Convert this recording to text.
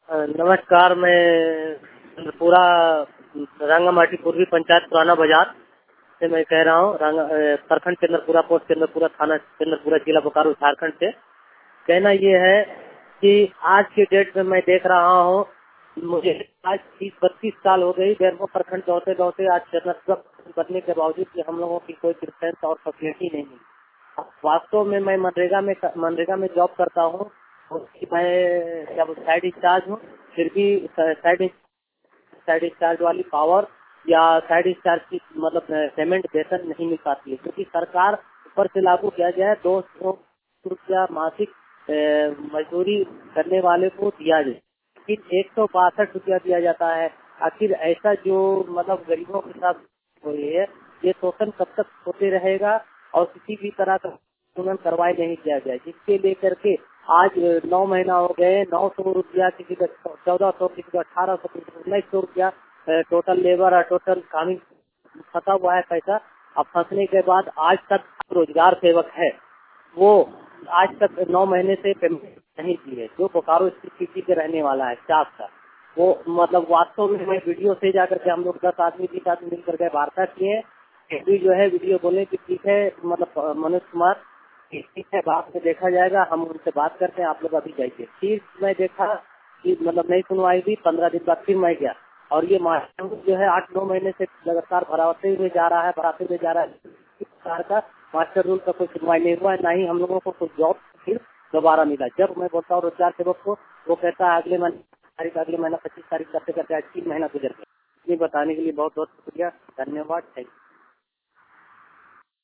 नमस्कार। मैं चंद्रपुरा रंगामाटी पूर्वी पंचायत पुराना बाजार से मैं कह रहा हूँ। प्रखंड चंद्रपुरा, पोस्ट चंद्रपुरा, थाना चंद्रपुरा, जिला बोकारो, झारखंड से। कहना ये है कि आज के डेट में मैं देख रहा हूँ, मुझे आज 30-32 साल हो गई बैरवा प्रखंड दौड़ते दौड़ते आज चंद्रपुरा बनने के बावजूद कि हम लोगों की कोई प्रेफरेंस और फैसिलिटी नहीं मिली। वास्तव में मैं मनरेगा में जॉब करता हूँ। मैं जब साइड इंचार्ज हूँ, फिर भी साइड इंचार्ज वाली पावर या साइड इंचार्ज की मतलब पेमेंट वेतन नहीं मिल पाती है, क्योंकि सरकार ऊपर से लागू किया गया है 200 रुपया मासिक मजदूरी करने वाले को दिया जाए, फिर 162 रुपया दिया जाता है। आखिर ऐसा जो मतलब गरीबों के साथ हो रही है, ये शोषण कब तक होते रहेगा और किसी भी तरह का कानून कार्रवाई नहीं किया गया, जिसके लेकर के आज 9 महीना हो गए। 900 रुपया, किसी का 1400, किसी का 1800, किसी का 1900 रुपया टोटल लेबर और टोटल कानून फंसा हुआ है पैसा। अब फंसने के बाद आज तक रोजगार सेवक है, वो आज तक 9 महीने से पेमेंट नहीं की है, जो बोकारो सिटी के रहने वाला है स्टाफ का। वो मतलब वास्तव में मैं वीडियो से जाकर के हम लोग 10 आदमी 20 आदमी मिलकर के वार्ता किए। भी जो है वीडियो बोले कि ठीक है, मतलब मनोज कुमार ठीक है, बाद में देखा जाएगा, हम उनसे बात करते हैं, आप लोग अभी जाइए। फिर मैं देखा कि मतलब नहीं सुनवाई हुई। 15 दिन बाद फिर मैं गया और ये मास्टर जो है 8-9 महीने से लगातार भराते हुए जा रहा है। सरकार का मास्टर रूल का कोई सुनवाई नहीं हुआ है, ना ही हम लोगों को कुछ जॉब फिर दोबारा मिला। जब मैं बोलता हूँ रोजगार सेवक को, वो कहता है अगले महीना 25 तारीख करते करते आज 3 महीना गुजर गया। ये बताने के लिए बहुत बहुत शुक्रिया, धन्यवाद, थैंक यू।